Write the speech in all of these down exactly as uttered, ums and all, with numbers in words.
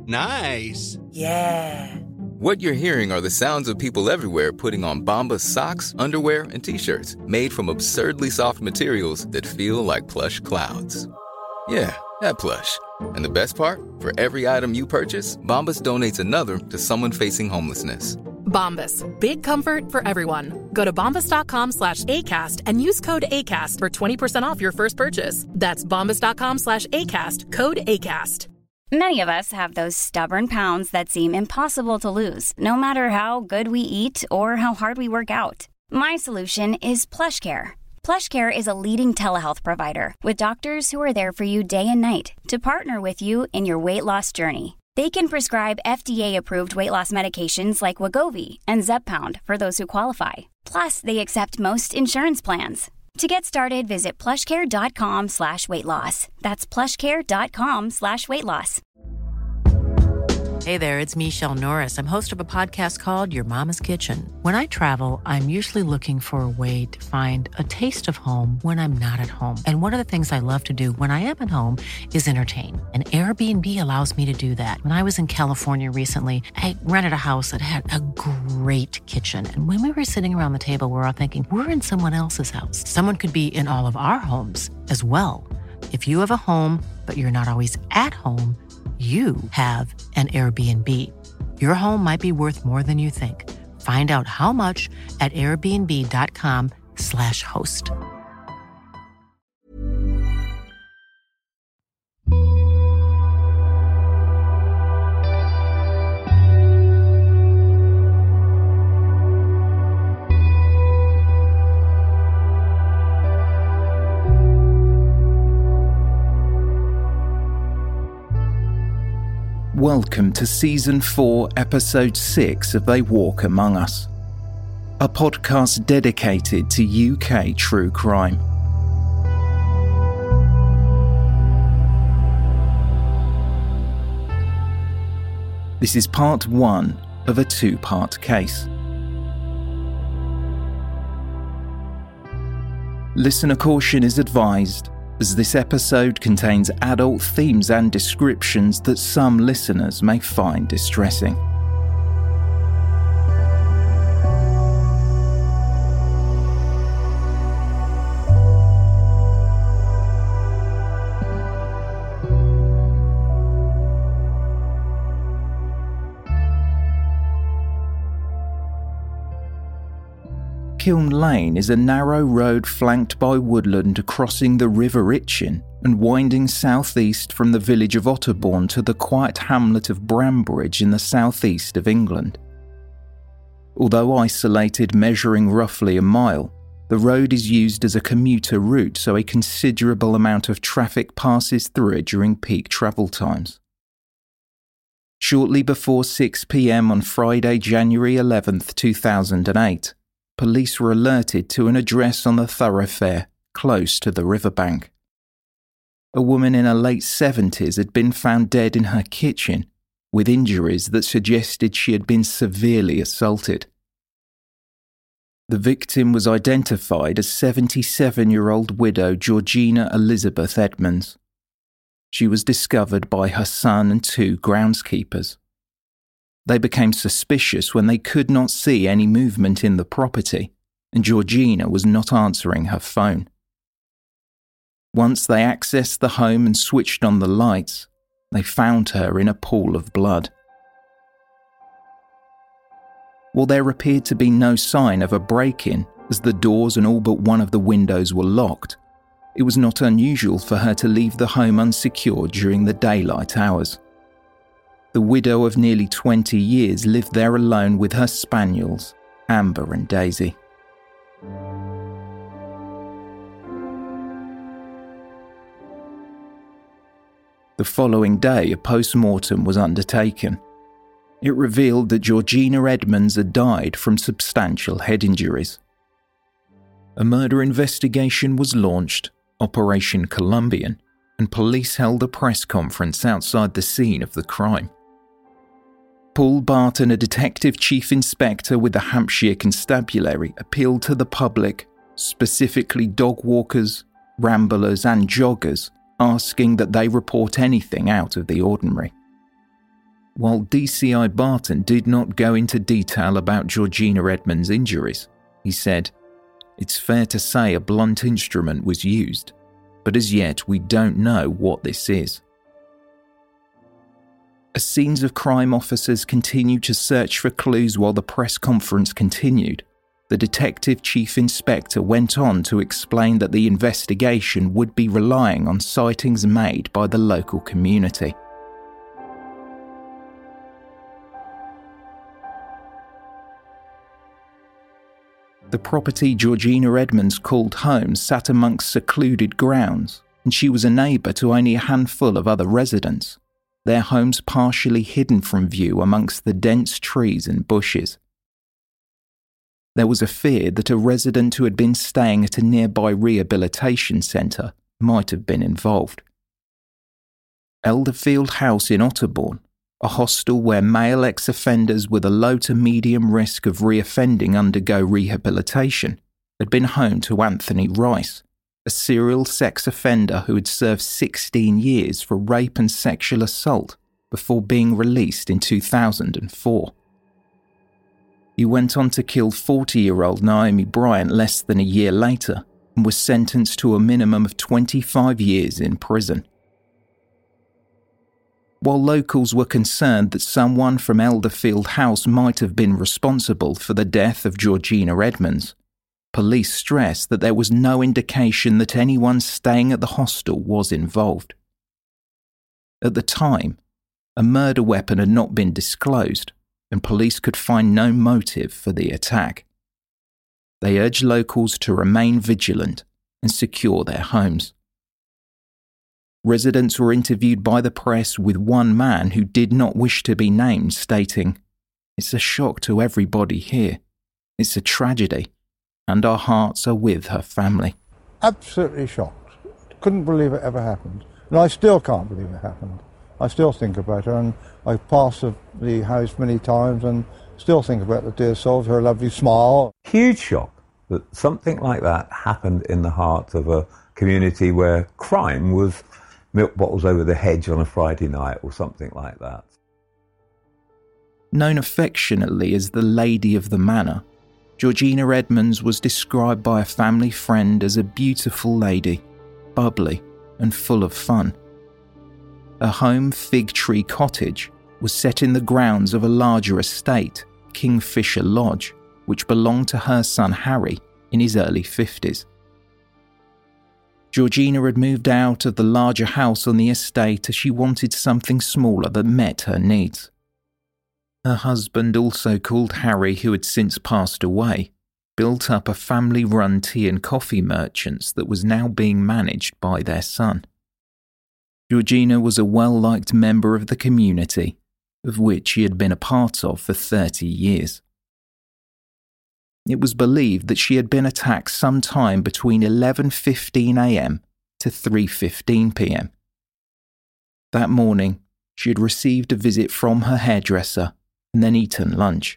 Nice. Yeah. What you're hearing are the sounds of people everywhere putting on Bombas socks, underwear, and T-shirts made from absurdly soft materials that feel like plush clouds. Yeah, that plush. And the best part? For every item you purchase, Bombas donates another to someone facing homelessness. Bombas. Big comfort for everyone. Go to bombas.com slash ACAST and use code ACAST for twenty percent off your first purchase. That's bombas.com slash ACAST. Code ACAST. Many of us have those stubborn pounds that seem impossible to lose, no matter how good we eat or how hard we work out. My solution is PlushCare. PlushCare is a leading telehealth provider with doctors who are there for you day and night to partner with you in your weight loss journey. They can prescribe F D A-approved weight loss medications like Wegovy and Zepbound for those who qualify. Plus, they accept most insurance plans. To get started, visit plushcare.com slash weight loss. That's plushcare.com slash weight loss. Hey there, it's Michelle Norris. I'm host of a podcast called Your Mama's Kitchen. When I travel, I'm usually looking for a way to find a taste of home when I'm not at home. And one of the things I love to do when I am at home is entertain. And Airbnb allows me to do that. When I was in California recently, I rented a house that had a great kitchen. And when we were sitting around the table, we were all thinking, we're in someone else's house. Someone could be in all of our homes as well. If you have a home, but you're not always at home, you have an Airbnb. Your home might be worth more than you think. Find out how much at airbnb.com slash host. Welcome to Season four, Episode six of They Walk Among Us, a podcast dedicated to U K true crime. This is part one of a two-part case. Listener caution is advised, as this episode contains adult themes and descriptions that some listeners may find distressing. Kiln Lane is a narrow road flanked by woodland crossing the River Itchen and winding southeast from the village of Otterbourne to the quiet hamlet of Brambridge in the southeast of England. Although isolated, measuring roughly a mile, the road is used as a commuter route, so a considerable amount of traffic passes through it during peak travel times. Shortly before six p.m. on Friday, January eleventh, two thousand eight, police were alerted to an address on the thoroughfare close to the riverbank. A woman in her late seventies had been found dead in her kitchen, with injuries that suggested she had been severely assaulted. The victim was identified as seventy-seven-year-old widow Georgina Elizabeth Edmonds. She was discovered by her son and two groundskeepers. They became suspicious when they could not see any movement in the property, and Georgina was not answering her phone. Once they accessed the home and switched on the lights, they found her in a pool of blood. While there appeared to be no sign of a break-in, as the doors and all but one of the windows were locked, it was not unusual for her to leave the home unsecured during the daylight hours. The widow of nearly twenty years lived there alone with her spaniels, Amber and Daisy. The following day, a post-mortem was undertaken. It revealed that Georgina Edmonds had died from substantial head injuries. A murder investigation was launched, Operation Columbian, and police held a press conference outside the scene of the crime. Paul Barton, a detective chief inspector with the Hampshire Constabulary, appealed to the public, specifically dog walkers, ramblers and joggers, asking that they report anything out of the ordinary. While D C I Barton did not go into detail about Georgina Edmonds' injuries, he said, "It's fair to say a blunt instrument was used, but as yet we don't know what this is." As scenes of crime officers continued to search for clues while the press conference continued, the Detective Chief Inspector went on to explain that the investigation would be relying on sightings made by the local community. The property Georgina Edmonds called home sat amongst secluded grounds, and she was a neighbour to only a handful of other residents, their homes partially hidden from view amongst the dense trees and bushes. There was a fear that a resident who had been staying at a nearby rehabilitation centre might have been involved. Elderfield House in Otterbourne, a hostel where male ex-offenders with a low to medium risk of reoffending undergo rehabilitation, had been home to Anthony Rice, a serial sex offender who had served sixteen years for rape and sexual assault before being released in two thousand four. He went on to kill forty-year-old Naomi Bryant less than a year later and was sentenced to a minimum of twenty-five years in prison. While locals were concerned that someone from Elderfield House might have been responsible for the death of Georgina Edmonds, police stressed that there was no indication that anyone staying at the hostel was involved. At the time, a murder weapon had not been disclosed, and police could find no motive for the attack. They urged locals to remain vigilant and secure their homes. Residents were interviewed by the press, with one man who did not wish to be named stating, "It's a shock to everybody here. It's a tragedy, and our hearts are with her family." Absolutely shocked. Couldn't believe it ever happened. And I still can't believe it happened. I still think about her, and I've passed the house many times and still think about the dear soul, her lovely smile. Huge shock that something like that happened in the heart of a community where crime was milk bottles over the hedge on a Friday night or something like that. Known affectionately as the Lady of the Manor, Georgina Edmonds was described by a family friend as a beautiful lady, bubbly and full of fun. Her home, Fig Tree Cottage, was set in the grounds of a larger estate, Kingfisher Lodge, which belonged to her son Harry in his early fifties. Georgina had moved out of the larger house on the estate as she wanted something smaller that met her needs. Her husband, also called Harry, who had since passed away, built up a family-run tea and coffee merchants that was now being managed by their son. Georgina was a well-liked member of the community, of which she had been a part of for thirty years. It was believed that she had been attacked sometime between eleven fifteen a m to three fifteen p m. That morning, she had received a visit from her hairdresser and then eaten lunch.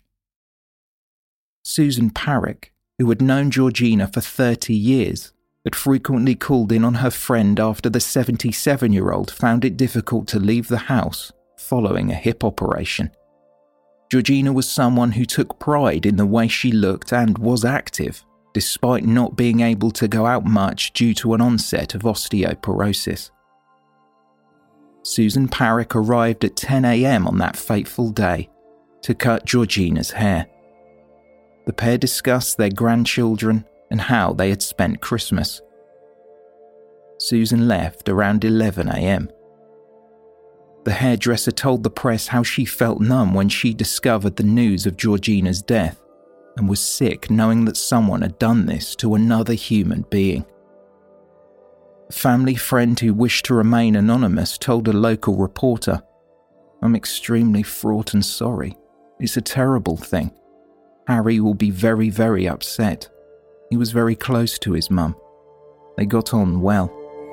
Susan Parrick, who had known Georgina for thirty years, had frequently called in on her friend after the seventy-seven-year-old found it difficult to leave the house following a hip operation. Georgina was someone who took pride in the way she looked and was active, despite not being able to go out much due to an onset of osteoporosis. Susan Parrick arrived at ten a m on that fateful day to cut Georgina's hair. The pair discussed their grandchildren and how they had spent Christmas. Susan left around eleven a m. The hairdresser told the press how she felt numb when she discovered the news of Georgina's death and was sick knowing that someone had done this to another human being. A family friend who wished to remain anonymous told a local reporter, "I'm extremely fraught and sorry. It's a terrible thing. Harry will be very, very upset. He was very close to his mum. They got on well."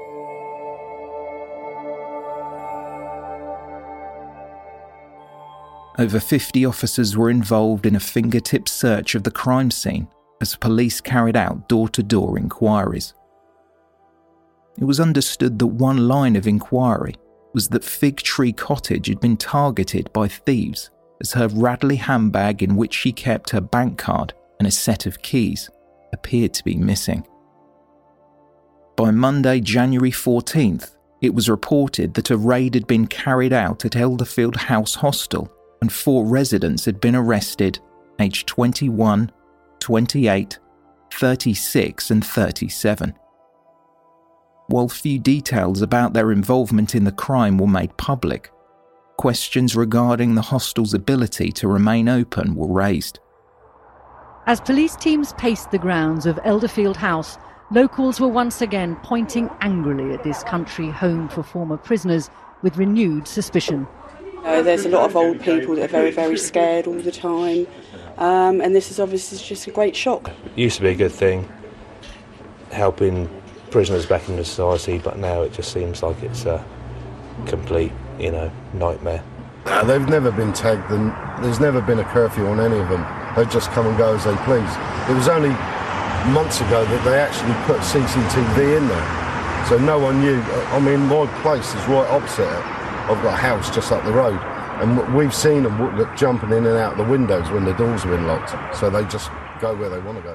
Over fifty officers were involved in a fingertip search of the crime scene as police carried out door-to-door inquiries. It was understood that one line of inquiry was that Fig Tree Cottage had been targeted by thieves as her Radley handbag in which she kept her bank card and a set of keys appeared to be missing. By Monday, January fourteenth, it was reported that a raid had been carried out at Elderfield House Hostel and four residents had been arrested, aged twenty-one, twenty-eight, thirty-six and thirty-seven. While few details about their involvement in the crime were made public, questions regarding the hostel's ability to remain open were raised. As police teams paced the grounds of Elderfield House, locals were once again pointing angrily at this country home for former prisoners with renewed suspicion. Uh, there's a lot of old people that are very, very scared all the time, um, and this is obviously just a great shock. It used to be a good thing, helping prisoners back into society, but now it just seems like it's a complete, you know, nightmare. Uh, they've never been tagged, and there's never been a curfew on any of them. They just come and go as they please. It was only months ago that they actually put C C T V in there, so no one knew. I mean, my place is right opposite it. I've got a house just up the road, and we've seen them jumping in and out the windows when the doors have been locked, so they just go where they want to go.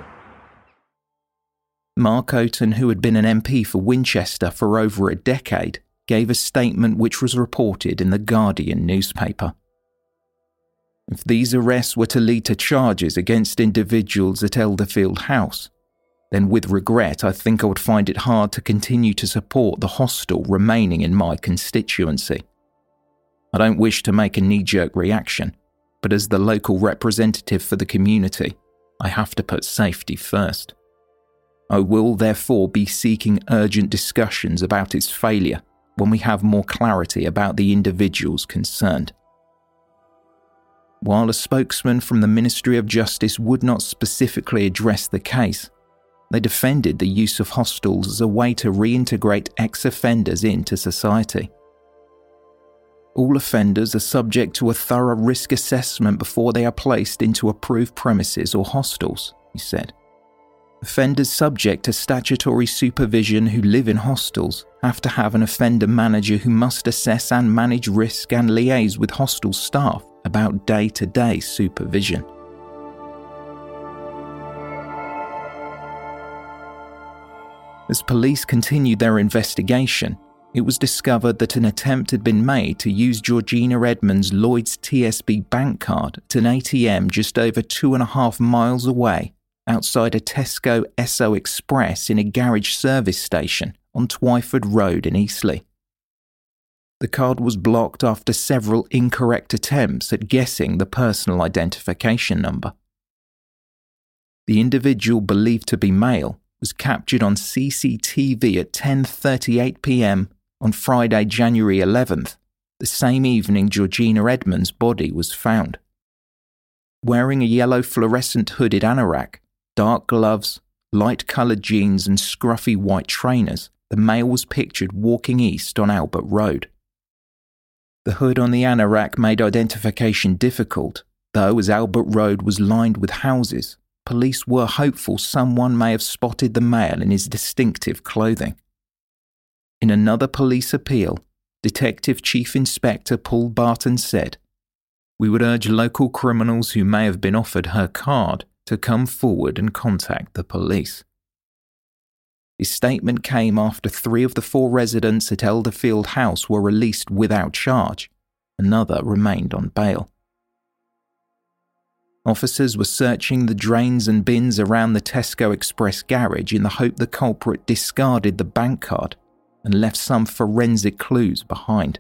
Mark Oaten, who had been an M P for Winchester for over a decade, gave a statement which was reported in the Guardian newspaper. If these arrests were to lead to charges against individuals at Elderfield House, then with regret I think I would find it hard to continue to support the hostel remaining in my constituency. I don't wish to make a knee-jerk reaction, but as the local representative for the community, I have to put safety first. I will therefore be seeking urgent discussions about its failure when we have more clarity about the individuals concerned. While a spokesman from the Ministry of Justice would not specifically address the case, they defended the use of hostels as a way to reintegrate ex-offenders into society. All offenders are subject to a thorough risk assessment before they are placed into approved premises or hostels, he said. Offenders subject to statutory supervision who live in hostels have to have an offender manager who must assess and manage risk and liaise with hostel staff about day-to-day supervision. As police continued their investigation, it was discovered that an attempt had been made to use Georgina Edmonds' Lloyd's T S B bank card at an A T M just over two and a half miles away outside a Tesco Esso Express in a garage service station on Twyford Road in Eastleigh. The card was blocked after several incorrect attempts at guessing the personal identification number. The individual, believed to be male, was captured on C C T V at ten thirty-eight p m on Friday, January eleventh, the same evening Georgina Edmonds' body was found. Wearing a yellow fluorescent hooded anorak, dark gloves, light-coloured jeans and scruffy white trainers, the male was pictured walking east on Albert Road. The hood on the anorak made identification difficult, though as Albert Road was lined with houses, police were hopeful someone may have spotted the male in his distinctive clothing. In another police appeal, Detective Chief Inspector Paul Barton said, "We would urge local criminals who may have been offered her card to come forward and contact the police." His statement came after three of the four residents at Elderfield House were released without charge. Another remained on bail. Officers were searching the drains and bins around the Tesco Express garage in the hope the culprit discarded the bank card and left some forensic clues behind.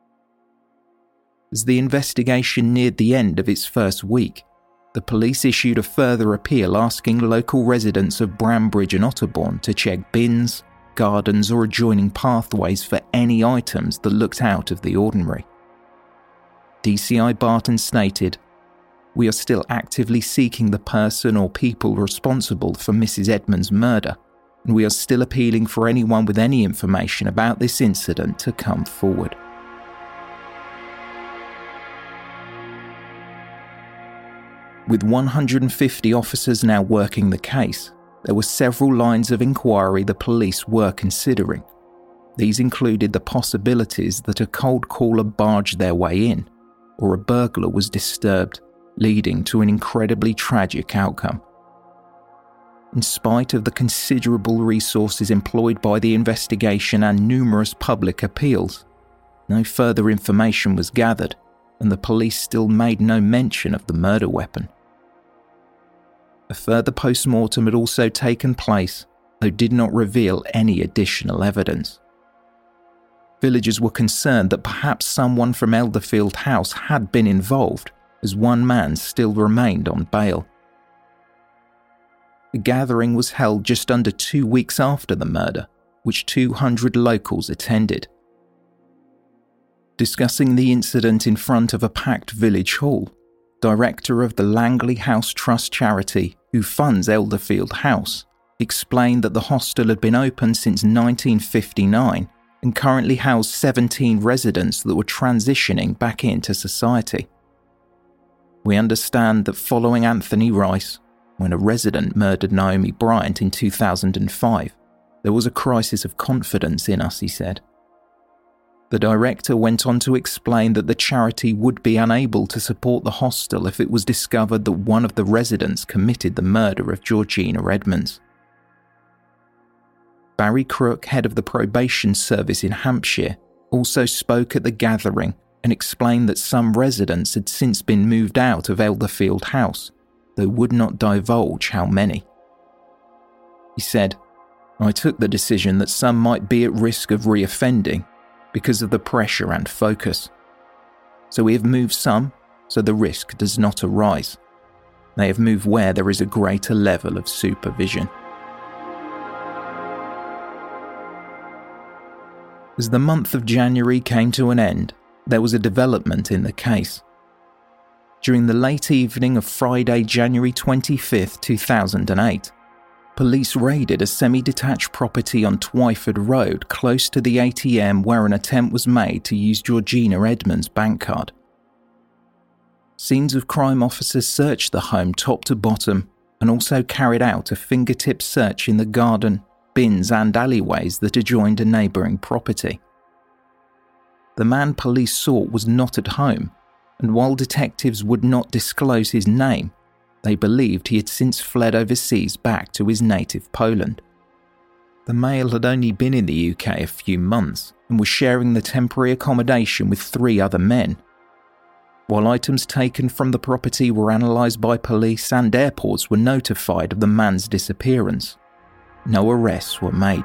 As the investigation neared the end of its first week, the police issued a further appeal asking local residents of Brambridge and Otterbourne to check bins, gardens or adjoining pathways for any items that looked out of the ordinary. D C I Barton stated, "We are still actively seeking the person or people responsible for Missus Edmonds' murder, and we are still appealing for anyone with any information about this incident to come forward." With one hundred fifty officers now working the case, there were several lines of inquiry the police were considering. These included the possibilities that a cold caller barged their way in, or a burglar was disturbed, leading to an incredibly tragic outcome. In spite of the considerable resources employed by the investigation and numerous public appeals, no further information was gathered, and the police still made no mention of the murder weapon. A further post-mortem had also taken place, though did not reveal any additional evidence. Villagers were concerned that perhaps someone from Elderfield House had been involved, as one man still remained on bail. The gathering was held just under two weeks after the murder, which two hundred locals attended. Discussing the incident in front of a packed village hall, director of the Langley House Trust charity, who funds Elderfield House, explained that the hostel had been open since nineteen fifty-nine and currently housed seventeen residents that were transitioning back into society. We understand that following Anthony Rice, when a resident murdered Naomi Bryant in two thousand five, there was a crisis of confidence in us, he said. The director went on to explain that the charity would be unable to support the hostel if it was discovered that one of the residents committed the murder of Georgina Edmonds. Barry Crook, head of the probation service in Hampshire, also spoke at the gathering and explained that some residents had since been moved out of Elderfield House, though would not divulge how many. He said, "I took the decision that some might be at risk of reoffending because of the pressure and focus. So we have moved some so the risk does not arise. They have moved where there is a greater level of supervision." As the month of January came to an end, there was a development in the case. During the late evening of Friday, January twenty-fifth, two thousand eight, police raided a semi-detached property on Twyford Road close to the A T M where an attempt was made to use Georgina Edmonds' bank card. Scenes of crime officers searched the home top to bottom and also carried out a fingertip search in the garden, bins and alleyways that adjoined a neighbouring property. The man police sought was not at home, and while detectives would not disclose his name, they believed he had since fled overseas back to his native Poland. The male had only been in the U K a few months and was sharing the temporary accommodation with three other men. While items taken from the property were analysed by police and airports were notified of the man's disappearance, no arrests were made.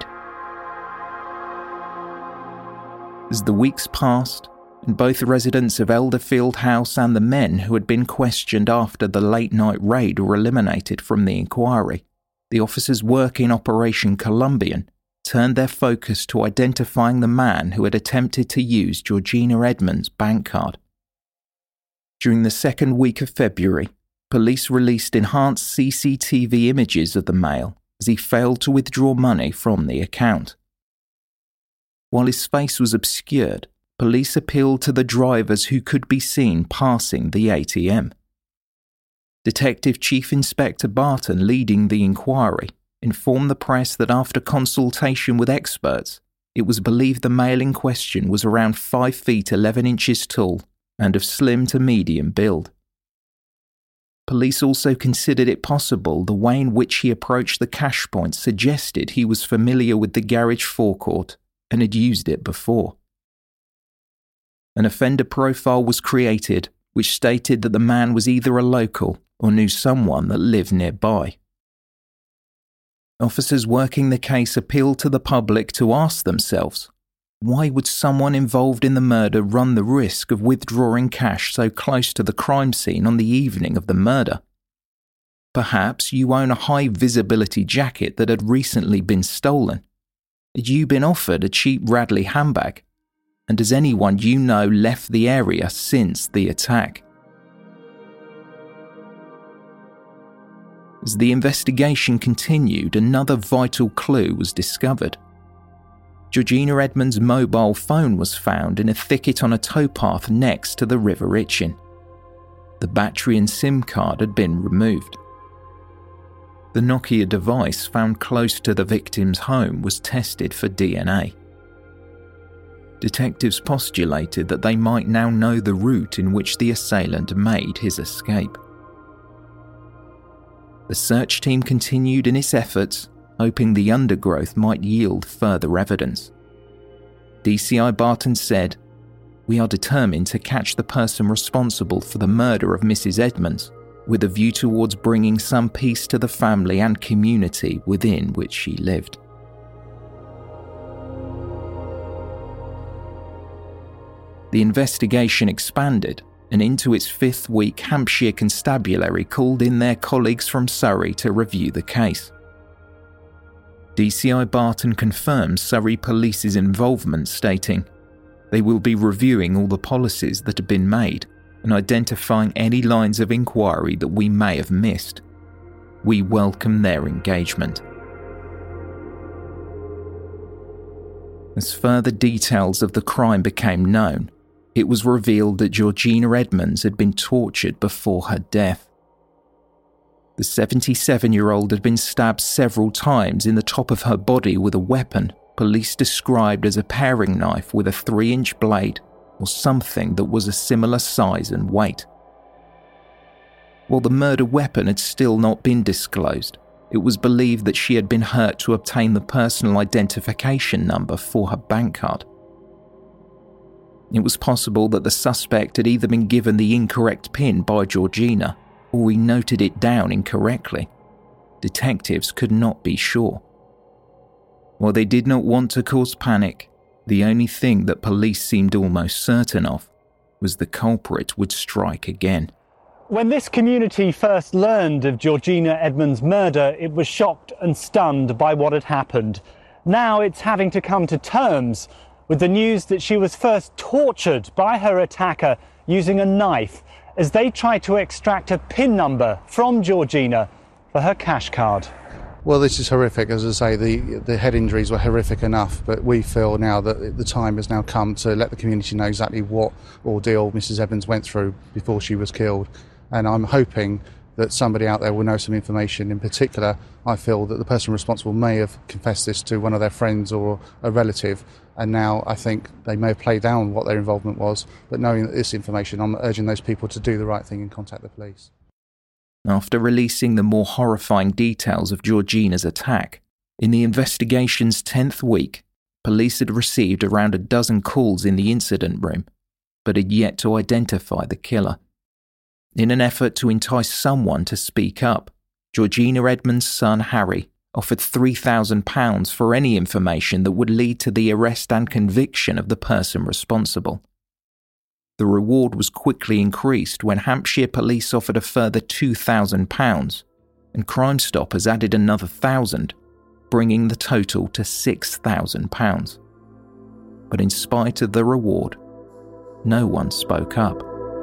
As the weeks passed, and both residents of Elderfield House and the men who had been questioned after the late-night raid were eliminated from the inquiry, the officers working Operation Columbian turned their focus to identifying the man who had attempted to use Georgina Edmonds' bank card. During the second week of February, police released enhanced C C T V images of the male as he failed to withdraw money from the account. While his face was obscured, police appealed to the drivers who could be seen passing the A T M. Detective Chief Inspector Barton, leading the inquiry, informed the press that after consultation with experts, it was believed the male in question was around five feet eleven inches tall and of slim to medium build. Police also considered it possible the way in which he approached the cash point suggested he was familiar with the garage forecourt and had used it before. An offender profile was created which stated that the man was either a local or knew someone that lived nearby. Officers working the case appealed to the public to ask themselves, why would someone involved in the murder run the risk of withdrawing cash so close to the crime scene on the evening of the murder? Perhaps you own a high-visibility jacket that had recently been stolen. Had you been offered a cheap Radley handbag? And has anyone you know left the area since the attack? As the investigation continued, another vital clue was discovered. Georgina Edmonds' mobile phone was found in a thicket on a towpath next to the River Itchen. The battery and SIM card had been removed. The Nokia device found close to the victim's home was tested for D N A. Detectives postulated that they might now know the route in which the assailant made his escape. The search team continued in its efforts, hoping the undergrowth might yield further evidence. D C I Barton said, "We are determined to catch the person responsible for the murder of Missus Edmonds, with a view towards bringing some peace to the family and community within which she lived." The investigation expanded, and into its fifth week, Hampshire Constabulary called in their colleagues from Surrey to review the case. D C I Barton confirms Surrey Police's involvement, stating, "They will be reviewing all the policies that have been made and identifying any lines of inquiry that we may have missed. We welcome their engagement." As further details of the crime became known, it was revealed that Georgina Edmonds had been tortured before her death. The seventy-seven-year-old had been stabbed several times in the top of her body with a weapon police described as a paring knife with a three-inch blade or something that was a similar size and weight. While the murder weapon had still not been disclosed, it was believed that she had been hurt to obtain the personal identification number for her bank card. It was possible that the suspect had either been given the incorrect pin by Georgina or he noted it down incorrectly. Detectives could not be sure. While they did not want to cause panic, the only thing that police seemed almost certain of was the culprit would strike again. When this community first learned of Georgina Edmonds' murder, it was shocked and stunned by what had happened. Now it's having to come to terms with the news that she was first tortured by her attacker using a knife as they tried to extract a PIN number from Georgina for her cash card. Well, this is horrific. As I say, the, the head injuries were horrific enough, but we feel now that the time has now come to let the community know exactly what ordeal Missus Edmonds went through before she was killed. And I'm hoping that somebody out there will know some information. In particular, I feel that the person responsible may have confessed this to one of their friends or a relative, and now I think they may have played down what their involvement was, but knowing this information, I'm urging those people to do the right thing and contact the police. After releasing the more horrifying details of Georgina's attack, in the investigation's tenth week, police had received around a dozen calls in the incident room, but had yet to identify the killer. In an effort to entice someone to speak up, Georgina Edmonds' son Harry offered three thousand pounds for any information that would lead to the arrest and conviction of the person responsible. The reward was quickly increased when Hampshire Police offered a further two thousand pounds, and Crime Stoppers added another one thousand pounds, bringing the total to six thousand pounds. But in spite of the reward, no one spoke up.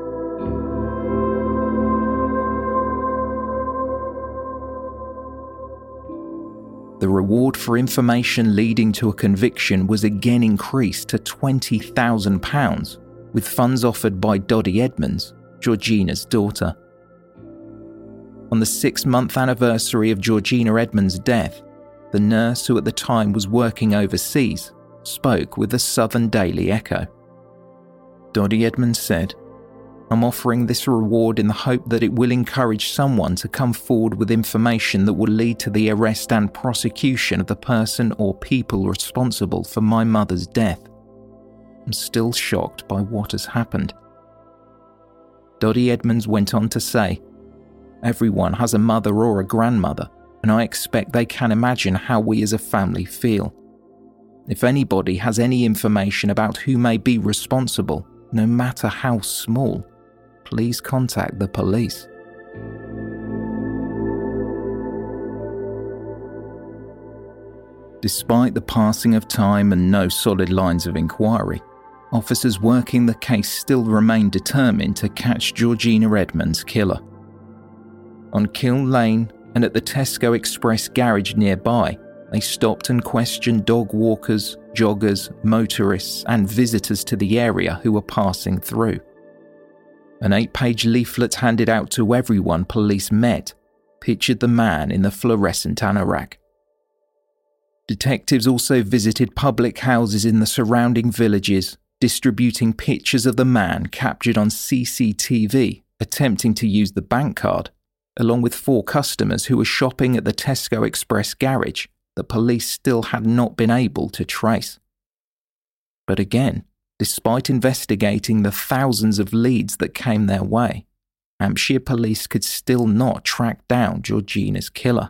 The reward for information leading to a conviction was again increased to twenty thousand pounds, with funds offered by Dodie Edmonds, Georgina's daughter. On the six-month anniversary of Georgina Edmonds' death, the nurse who at the time was working overseas spoke with the Southern Daily Echo. Dodie Edmonds said, "I'm offering this reward in the hope that it will encourage someone to come forward with information that will lead to the arrest and prosecution of the person or people responsible for my mother's death. I'm still shocked by what has happened." Dodie Edmonds went on to say, "Everyone has a mother or a grandmother, and I expect they can imagine how we as a family feel. If anybody has any information about who may be responsible, no matter how small, please contact the police." Despite the passing of time and no solid lines of inquiry, officers working the case still remain determined to catch Georgina Edmonds' killer. On Kiln Lane and at the Tesco Express garage nearby, they stopped and questioned dog walkers, joggers, motorists and visitors to the area who were passing through. An eight-page leaflet handed out to everyone police met pictured the man in the fluorescent anorak. Detectives also visited public houses in the surrounding villages, distributing pictures of the man captured on C C T V attempting to use the bank card, along with four customers who were shopping at the Tesco Express garage that police still had not been able to trace. But again, despite investigating the thousands of leads that came their way, Hampshire police could still not track down Georgina's killer.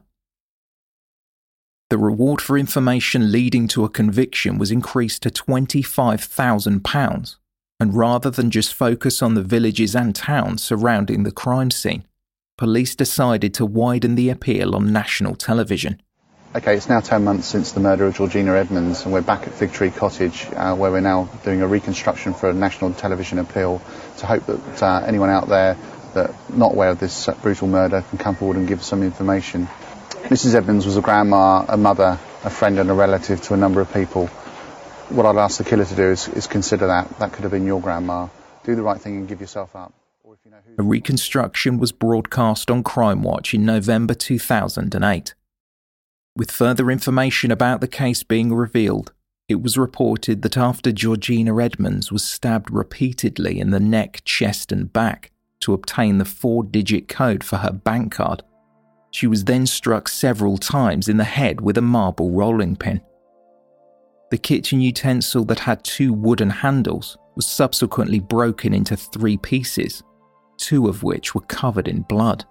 The reward for information leading to a conviction was increased to twenty-five thousand pounds, and rather than just focus on the villages and towns surrounding the crime scene, police decided to widen the appeal on national television. Okay, it's now ten months since the murder of Georgina Edmonds, and we're back at Fig Tree Cottage, uh, where we're now doing a reconstruction for a national television appeal to hope that uh, anyone out there that not aware of this uh, brutal murder can come forward and give some information. Missus Edmonds was a grandma, a mother, a friend and a relative to a number of people. What I'd ask the killer to do is, is consider that. That could have been your grandma. Do the right thing and give yourself up. Or if you know who... A reconstruction was broadcast on Crime Watch in November two thousand eight. With further information about the case being revealed, it was reported that after Georgina Edmonds was stabbed repeatedly in the neck, chest and back to obtain the four-digit code for her bank card, she was then struck several times in the head with a marble rolling pin. The kitchen utensil that had two wooden handles was subsequently broken into three pieces, two of which were covered in blood.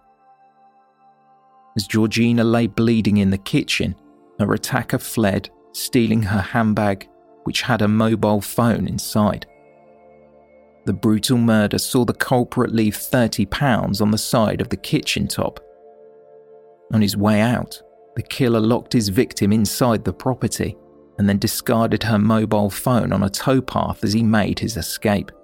As Georgina lay bleeding in the kitchen, her attacker fled, stealing her handbag, which had a mobile phone inside. The brutal murder saw the culprit leave thirty pounds on the side of the kitchen top. On his way out, the killer locked his victim inside the property and then discarded her mobile phone on a towpath as he made his escape.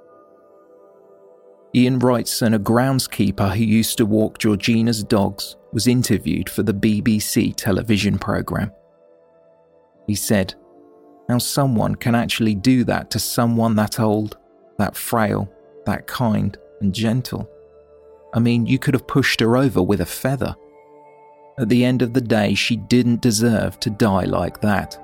Ian Wrightson, a groundskeeper who used to walk Georgina's dogs, was interviewed for the B B C television programme. He said, "How someone can actually do that to someone that old, that frail, that kind and gentle. I mean, you could have pushed her over with a feather. At the end of the day, she didn't deserve to die like that."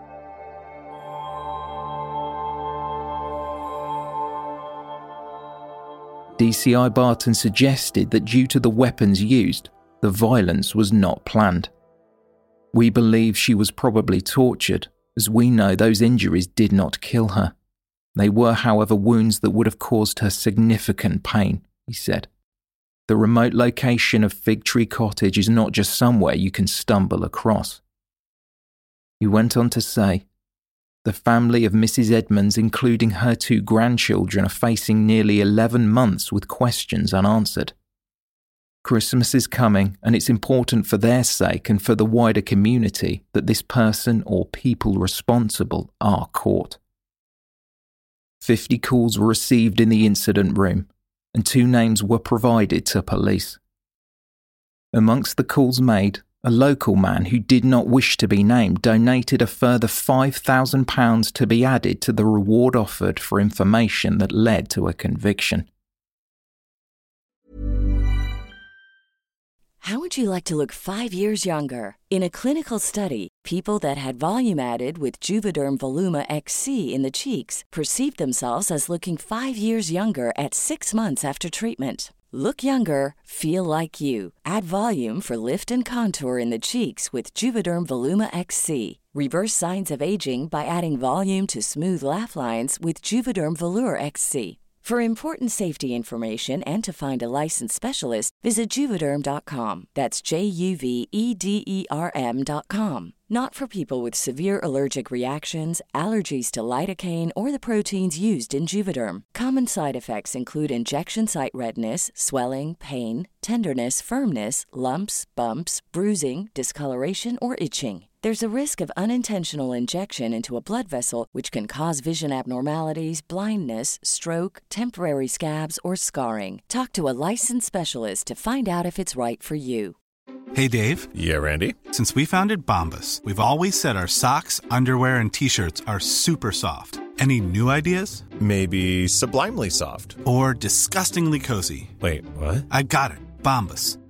D C I Barton suggested that due to the weapons used, the violence was not planned. "We believe she was probably tortured, as we know those injuries did not kill her. They were, however, wounds that would have caused her significant pain," he said. "The remote location of Fig Tree Cottage is not just somewhere you can stumble across." He went on to say, "The family of Missus Edmonds, including her two grandchildren, are facing nearly eleven months with questions unanswered. Christmas is coming, and it's important for their sake and for the wider community that this person or people responsible are caught." Fifty calls were received in the incident room, and two names were provided to police. Amongst the calls made, a local man who did not wish to be named donated a further five thousand pounds to be added to the reward offered for information that led to a conviction. How would you like to look five years younger? In a clinical study, people that had volume added with Juvederm Voluma X C in the cheeks perceived themselves as looking five years younger at six months after treatment. Look younger, feel like you. Add volume for lift and contour in the cheeks with Juvederm Voluma X C. Reverse signs of aging by adding volume to smooth laugh lines with Juvederm Volure X C. For important safety information and to find a licensed specialist, visit Juvederm dot com. That's J U V E D E R M dot com. Not for people with severe allergic reactions, allergies to lidocaine, or the proteins used in Juvederm. Common side effects include injection site redness, swelling, pain, tenderness, firmness, lumps, bumps, bruising, discoloration, or itching. There's a risk of unintentional injection into a blood vessel, which can cause vision abnormalities, blindness, stroke, temporary scabs, or scarring. Talk to a licensed specialist to find out if it's right for you. Hey, Dave. Yeah, Randy. Since we founded Bombas, we've always said our socks, underwear, and T-shirts are super soft. Any new ideas? Maybe sublimely soft. Or disgustingly cozy. Wait, what? I got it. Bombas.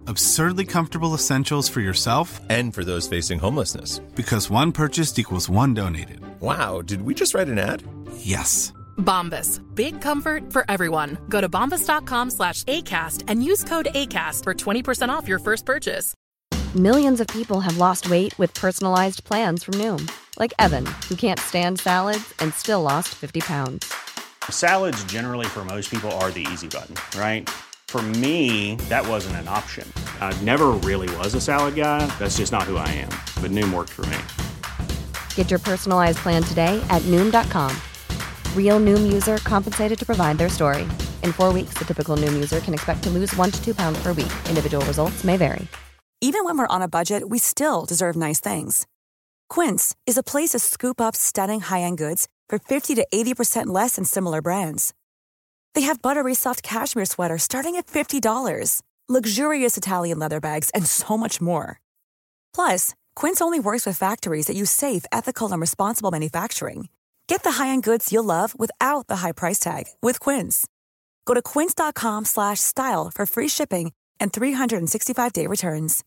Absurdly comfortable essentials for yourself and for those facing homelessness. Because one purchased equals one donated. Wow, did we just write an ad? Yes. Bombas. Big comfort for everyone. Go to bombas.com slash ACAST and use code ACAST for twenty percent off your first purchase. Millions of people have lost weight with personalized plans from Noom. Like Evan, who can't stand salads and still lost fifty pounds. Salads generally for most people are the easy button, right? For me, that wasn't an option. I never really was a salad guy. That's just not who I am. But Noom worked for me. Get your personalized plan today at Noom dot com. Real Noom user compensated to provide their story. In four weeks, the typical Noom user can expect to lose one to two pounds per week. Individual results may vary. Even when we're on a budget, we still deserve nice things. Quince is a place to scoop up stunning high-end goods for fifty to eighty percent less than similar brands. They have buttery soft cashmere sweaters starting at fifty dollars, luxurious Italian leather bags, and so much more. Plus, Quince only works with factories that use safe, ethical, and responsible manufacturing. Get the high-end goods you'll love without the high price tag with Quince. Go to quince.com slash style for free shipping and three sixty-five day returns.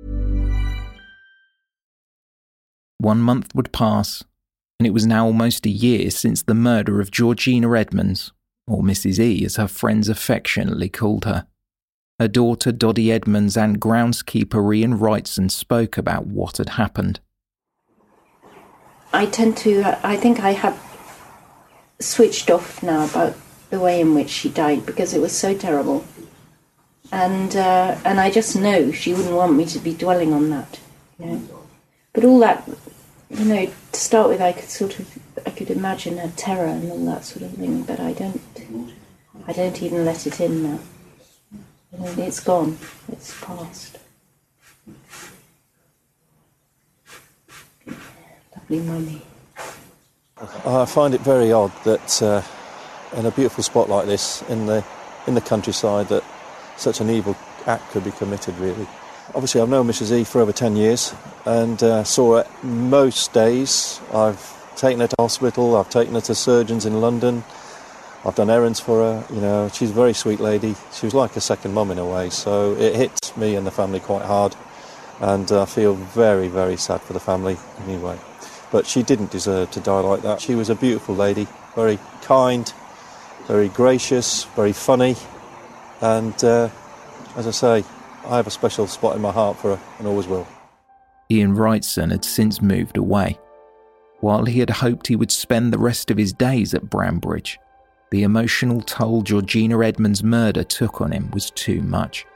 One month would pass, and it was now almost a year since the murder of Georgina Edmonds, or Missus E as her friends affectionately called her. Her daughter Dodie Edmonds and groundskeeper Ian Wrightson spoke about what had happened. I tend to, I think I have switched off now about the way in which she died because it was so terrible. And uh, and I just know she wouldn't want me to be dwelling on that, you know. But all that, you know, to start with, I could sort of, I could imagine her terror and all that sort of thing, but I don't, I don't even let it in now. You know, it's gone, it's past. Lovely mummy. I find it very odd that uh, in a beautiful spot like this, in the in the countryside, that such an evil act could be committed, really. Obviously, I've known Missus E for over ten years and uh, saw her most days. I've taken her to hospital, I've taken her to surgeons in London, I've done errands for her. You know, she's a very sweet lady. She was like a second mum in a way, so it hit me and the family quite hard, and I feel very, very sad for the family anyway. But she didn't deserve to die like that. She was a beautiful lady, very kind, very gracious, very funny, and uh, as I say, I have a special spot in my heart for her and always will. Ian Wrightson had since moved away. While he had hoped he would spend the rest of his days at Brambridge, the emotional toll Georgina Edmonds' murder took on him was too much.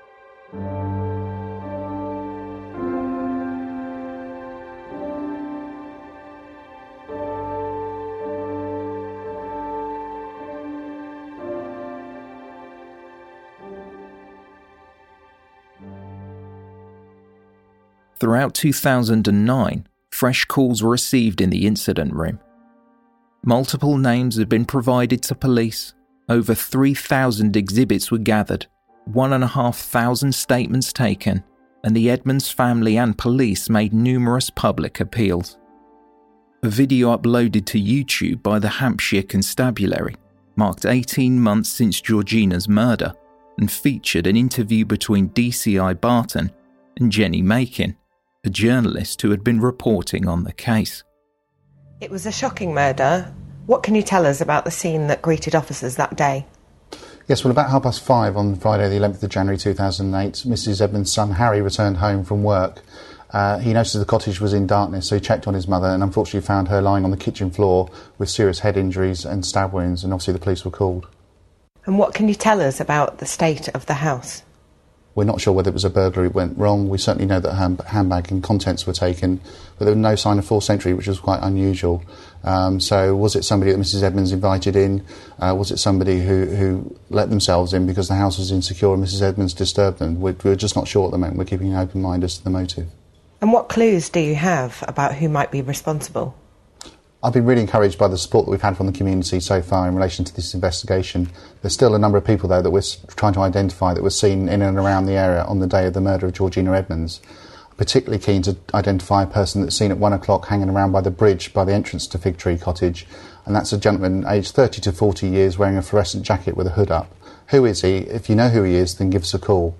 Throughout two thousand nine, fresh calls were received in the incident room. Multiple names had been provided to police, over three thousand exhibits were gathered, one and a half thousand statements taken, and the Edmonds family and police made numerous public appeals. A video uploaded to YouTube by the Hampshire Constabulary marked eighteen months since Georgina's murder and featured an interview between D C I Barton and Jenny Makin, a journalist who had been reporting on the case. It was a shocking murder. What can you tell us about the scene that greeted officers that day? Yes, well, about half past five on Friday the eleventh of January two thousand eight, Missus Edmonds' son Harry returned home from work. Uh, he noticed the cottage was in darkness, so he checked on his mother and unfortunately found her lying on the kitchen floor with serious head injuries and stab wounds, and obviously the police were called. And what can you tell us about the state of the house? We're not sure whether it was a burglary that went wrong. We certainly know that her handbag and contents were taken, but there was no sign of forced entry, which was quite unusual. Um, so was it somebody that Missus Edmonds invited in? Uh, was it somebody who, who let themselves in because the house was insecure and Missus Edmonds disturbed them? We're, we're just not sure at the moment. We're keeping an open mind as to the motive. And what clues do you have about who might be responsible? I've been really encouraged by the support that we've had from the community so far in relation to this investigation. There's still a number of people, though, that we're trying to identify that were seen in and around the area on the day of the murder of Georgina Edmonds. I'm particularly keen to identify a person that's seen at one o'clock hanging around by the bridge by the entrance to Fig Tree Cottage, and that's a gentleman aged thirty to forty years wearing a fluorescent jacket with a hood up. Who is he? If you know who he is, then give us a call.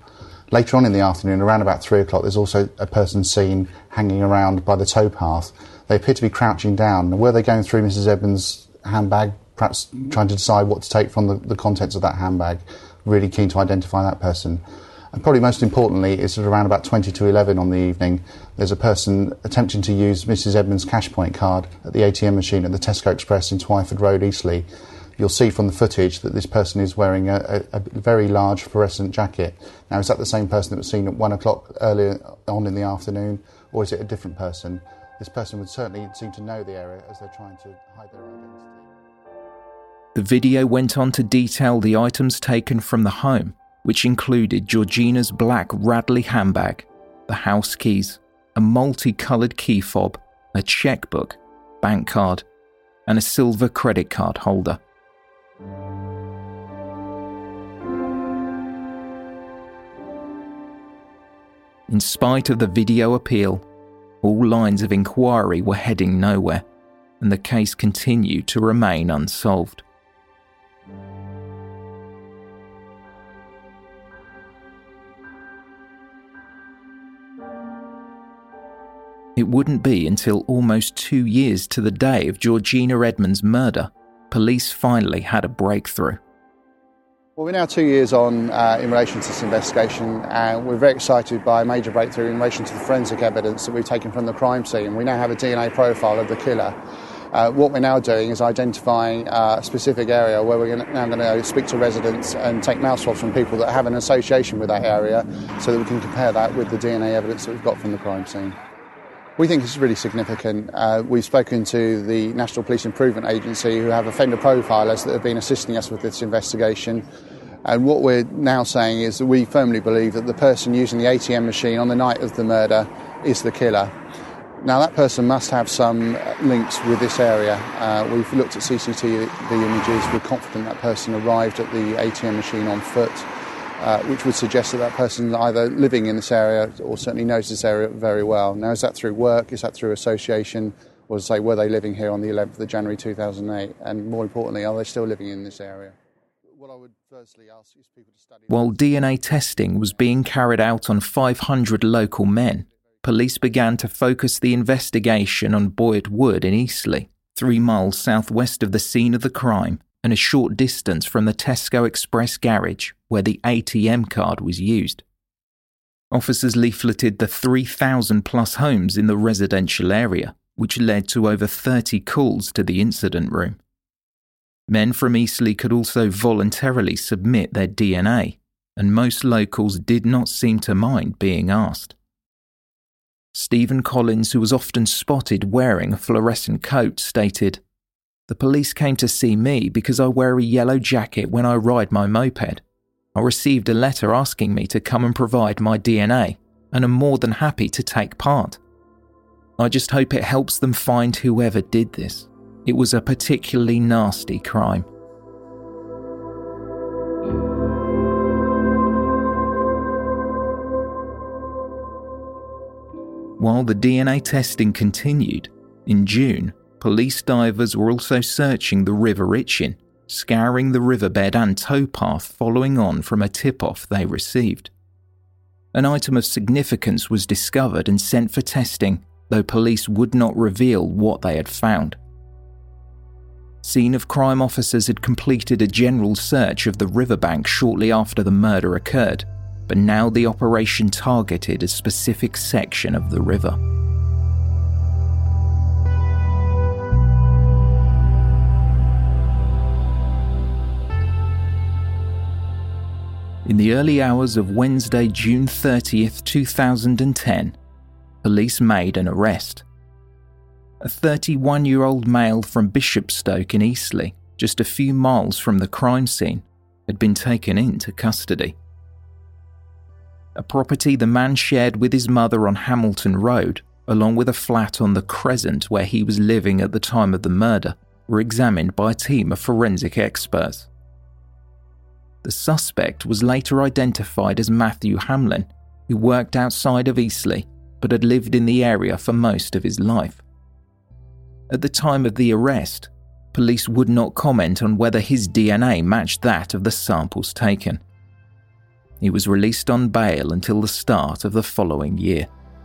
Later on in the afternoon, around about three o'clock, there's also a person seen hanging around by the towpath. They appear to be crouching down. Were they going through Missus Edmonds' handbag, perhaps trying to decide what to take from the, the contents of that handbag? Really keen to identify that person. And probably most importantly, it's at around about twenty to eleven on the evening, there's a person attempting to use Missus Edmonds' cash point card at the A T M machine at the Tesco Express in Twyford Road, Eastleigh. You'll see from the footage that this person is wearing a, a, a very large fluorescent jacket. Now, is that the same person that was seen at one o'clock earlier on in the afternoon, or is it a different person? This person would certainly seem to know the area as they're trying to hide their identity. The video went on to detail the items taken from the home, which included Georgina's black Radley handbag, the house keys, a multicoloured key fob, a chequebook, bank card, and a silver credit card holder. In spite of the video appeal, all lines of inquiry were heading nowhere, and the case continued to remain unsolved. It wouldn't be until almost two years to the day of Georgina Edmonds' murder, police finally had a breakthrough. Well, we're now two years on uh, in relation to this investigation, and we're very excited by a major breakthrough in relation to the forensic evidence that we've taken from the crime scene. We now have a D N A profile of the killer. Uh, what we're now doing is identifying uh, a specific area where we're now going to speak to residents and take mouth swabs from people that have an association with that area so that we can compare that with the D N A evidence that we've got from the crime scene. We think it's really significant. Uh, we've spoken to the National Police Improvement Agency, who have offender profilers that have been assisting us with this investigation. And what we're now saying is that we firmly believe that the person using the A T M machine on the night of the murder is the killer. Now, that person must have some links with this area. Uh, we've looked at C C T V images. We're confident that person arrived at the A T M machine on foot, uh, which would suggest that that person either living in this area or certainly knows this area very well. Now, is that through work? Is that through association? Or say, were they living here on the eleventh of January two thousand eight? And more importantly, are they still living in this area? What I would firstly ask is people to study... While D N A testing was being carried out on five hundred local men, police began to focus the investigation on Boyd Wood in Eastleigh, three miles southwest of the scene of the crime and a short distance from the Tesco Express garage where the A T M card was used. Officers leafleted the three thousand plus homes in the residential area, which led to over thirty calls to the incident room. Men from Eastleigh could also voluntarily submit their D N A, and most locals did not seem to mind being asked. Stephen Collins, who was often spotted wearing a fluorescent coat, stated, "The police came to see me because I wear a yellow jacket when I ride my moped. I received a letter asking me to come and provide my D N A, and am more than happy to take part. I just hope it helps them find whoever did this. It was a particularly nasty crime." While the D N A testing continued, in June, police divers were also searching the River Itchen, scouring the riverbed and towpath following on from a tip-off they received. An item of significance was discovered and sent for testing, though police would not reveal what they had found. Scene of crime officers had completed a general search of the riverbank shortly after the murder occurred, but now the operation targeted a specific section of the river. In the early hours of Wednesday, June thirtieth, two thousand ten, police made an arrest. A thirty-one-year-old male from Bishopstoke in Eastleigh, just a few miles from the crime scene, had been taken into custody. A property the man shared with his mother on Hamilton Road, along with a flat on the Crescent where he was living at the time of the murder, were examined by a team of forensic experts. The suspect was later identified as Matthew Hamlin, who worked outside of Eastleigh but had lived in the area for most of his life. At the time of the arrest, police would not comment on whether his D N A matched that of the samples taken. He was released on bail until the start of the following year.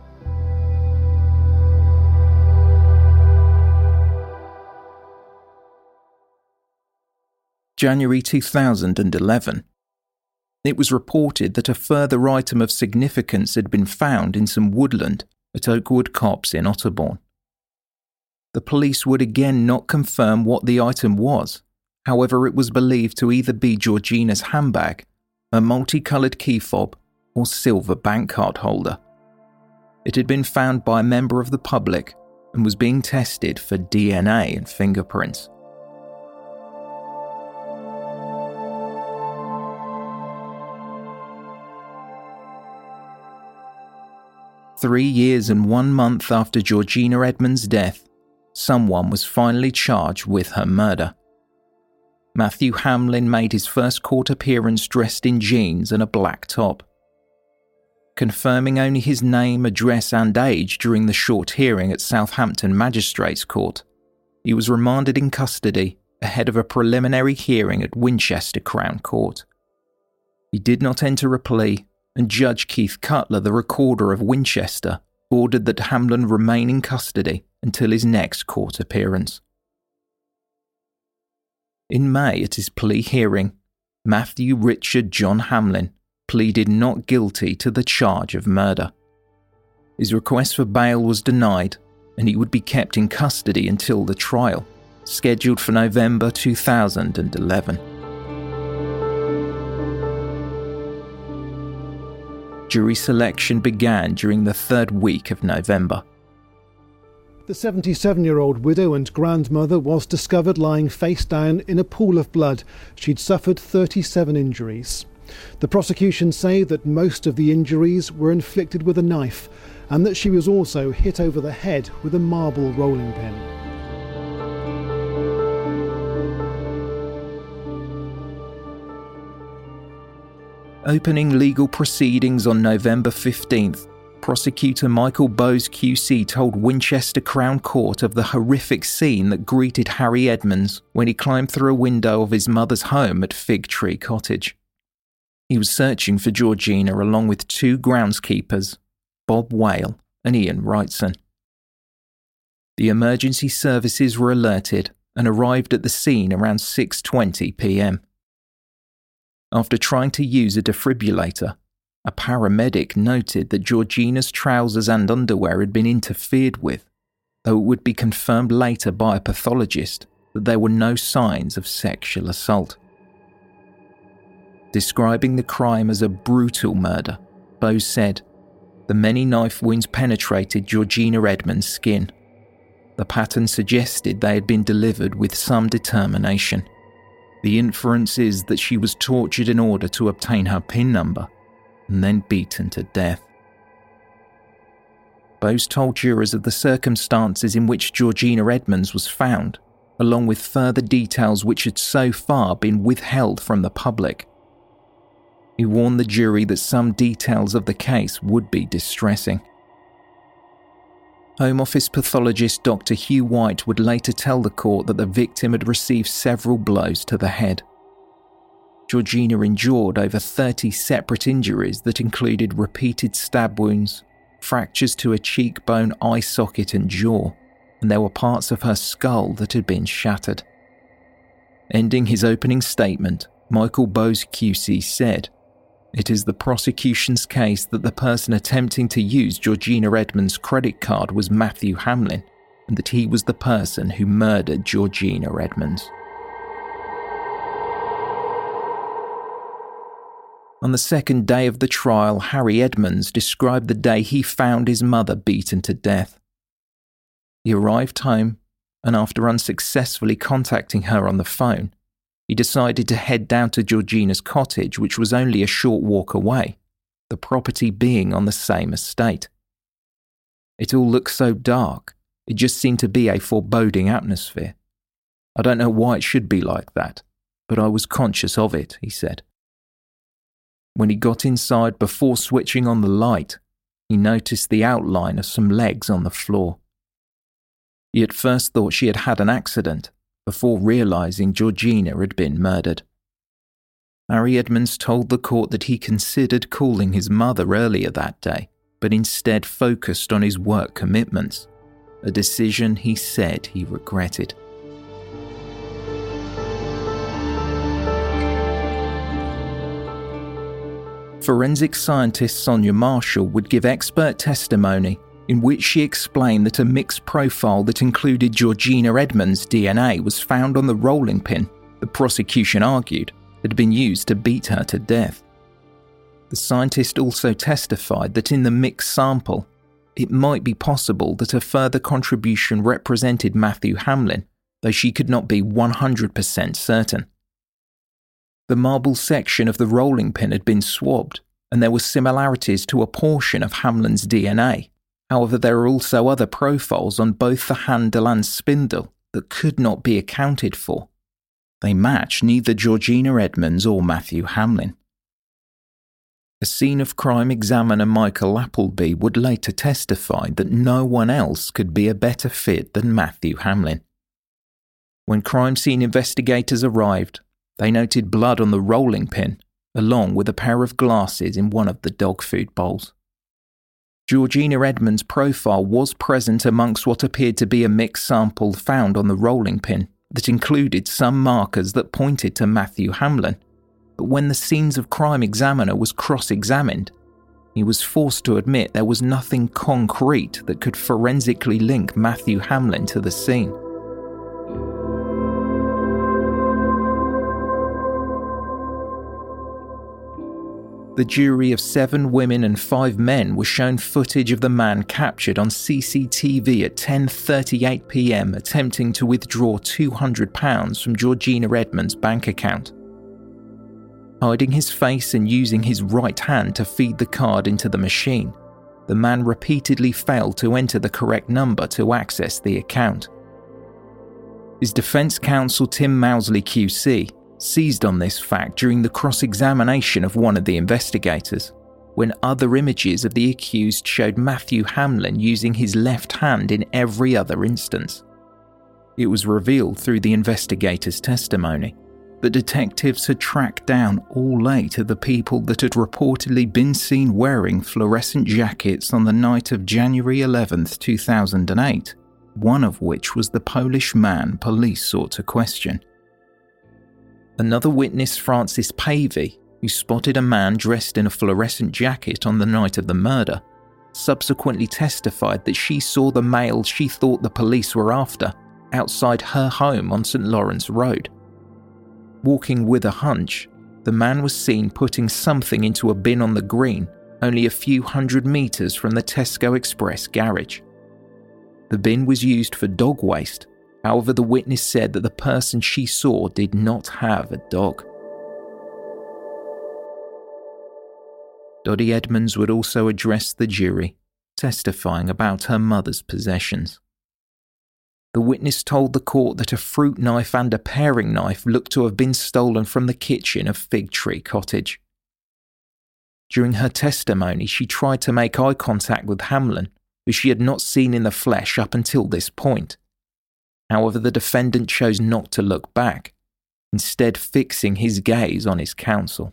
January two thousand eleven. It was reported that a further item of significance had been found in some woodland at Oakwood Copse in Otterbourne. The police would again not confirm what the item was. However, it was believed to either be Georgina's handbag, a multicoloured key fob, or silver bank card holder. It had been found by a member of the public and was being tested for D N A and fingerprints. Three years and one month after Georgina Edmonds' death, someone was finally charged with her murder. Matthew Hamlin made his first court appearance dressed in jeans and a black top. Confirming only his name, address and age during the short hearing at Southampton Magistrates Court, he was remanded in custody ahead of a preliminary hearing at Winchester Crown Court. He did not enter a plea, and Judge Keith Cutler, the recorder of Winchester, ordered that Hamlin remain in custody until his next court appearance. In May, at his plea hearing, Matthew Richard John Hamlin pleaded not guilty to the charge of murder. His request for bail was denied, and he would be kept in custody until the trial, scheduled for November two thousand eleven. Jury selection began during the third week of November. The seventy-seven-year-old widow and grandmother was discovered lying face down in a pool of blood. She'd suffered thirty-seven injuries. The prosecution say that most of the injuries were inflicted with a knife and that she was also hit over the head with a marble rolling pin. Opening legal proceedings on November fifteenth, prosecutor Michael Bowes Q C told Winchester Crown Court of the horrific scene that greeted Harry Edmonds when he climbed through a window of his mother's home at Fig Tree Cottage. He was searching for Georgina along with two groundskeepers, Bob Whale and Ian Wrightson. The emergency services were alerted and arrived at the scene around six twenty p m. After trying to use a defibrillator, a paramedic noted that Georgina's trousers and underwear had been interfered with, though it would be confirmed later by a pathologist that there were no signs of sexual assault. Describing the crime as a brutal murder, Bowes said, "The many knife wounds penetrated Georgina Edmonds' skin. The pattern suggested they had been delivered with some determination. The inference is that she was tortured in order to obtain her PIN number and then beaten to death." Bowes told jurors of the circumstances in which Georgina Edmonds was found, along with further details which had so far been withheld from the public. He warned the jury that some details of the case would be distressing. Home Office pathologist Doctor Hugh White would later tell the court that the victim had received several blows to the head. Georgina endured over thirty separate injuries that included repeated stab wounds, fractures to a cheekbone, eye socket and jaw, and there were parts of her skull that had been shattered. Ending his opening statement, Michael Bowes Q C said, "It is the prosecution's case that the person attempting to use Georgina Edmonds' credit card was Matthew Hamlin, and that he was the person who murdered Georgina Edmonds." On the second day of the trial, Harry Edmonds described the day he found his mother beaten to death. He arrived home, and after unsuccessfully contacting her on the phone, he decided to head down to Georgina's cottage, which was only a short walk away, the property being on the same estate. "It all looked so dark, it just seemed to be a foreboding atmosphere. I don't know why it should be like that, but I was conscious of it," he said. When he got inside before switching on the light, he noticed the outline of some legs on the floor. He at first thought she had had an accident, before realising Georgina had been murdered. Harry Edmonds told the court that he considered calling his mother earlier that day, but instead focused on his work commitments, a decision he said he regretted. Forensic scientist Sonia Marshall would give expert testimony in which she explained that a mixed profile that included Georgina Edmonds' D N A was found on the rolling pin the prosecution argued had been used to beat her to death. The scientist also testified that in the mixed sample, it might be possible that a further contribution represented Matthew Hamlin, though she could not be one hundred percent certain. The marble section of the rolling pin had been swabbed, and there were similarities to a portion of Hamlin's D N A. However, there are also other profiles on both the handle and spindle that could not be accounted for. They match neither Georgina Edmonds or Matthew Hamlin. A scene of crime examiner Michael Appleby would later testify that no one else could be a better fit than Matthew Hamlin. When crime scene investigators arrived, they noted blood on the rolling pin, along with a pair of glasses in one of the dog food bowls. Georgina Edmonds' profile was present amongst what appeared to be a mixed sample found on the rolling pin that included some markers that pointed to Matthew Hamlin, but when the scenes of crime examiner was cross-examined, he was forced to admit there was nothing concrete that could forensically link Matthew Hamlin to the scene. The jury of seven women and five men was shown footage of the man captured on C C T V at ten thirty-eight p m attempting to withdraw two hundred pounds from Georgina Edmonds' bank account. Hiding his face and using his right hand to feed the card into the machine, the man repeatedly failed to enter the correct number to access the account. His defence counsel Tim Mousley Q C seized on this fact during the cross-examination of one of the investigators, when other images of the accused showed Matthew Hamlin using his left hand in every other instance. It was revealed through the investigator's testimony that detectives had tracked down all eight of the people that had reportedly been seen wearing fluorescent jackets on the night of January eleventh, two thousand eight, one of which was the Polish man police sought to question. Another witness, Francis Pavey, who spotted a man dressed in a fluorescent jacket on the night of the murder, subsequently testified that she saw the male she thought the police were after outside her home on St Lawrence Road. Walking with a hunch, the man was seen putting something into a bin on the green, only a few hundred metres from the Tesco Express garage. The bin was used for dog waste. However, the witness said that the person she saw did not have a dog. Dottie Edmonds would also address the jury, testifying about her mother's possessions. The witness told the court that a fruit knife and a paring knife looked to have been stolen from the kitchen of Fig Tree Cottage. During her testimony, she tried to make eye contact with Hamlin, who she had not seen in the flesh up until this point. However, the defendant chose not to look back, instead fixing his gaze on his counsel.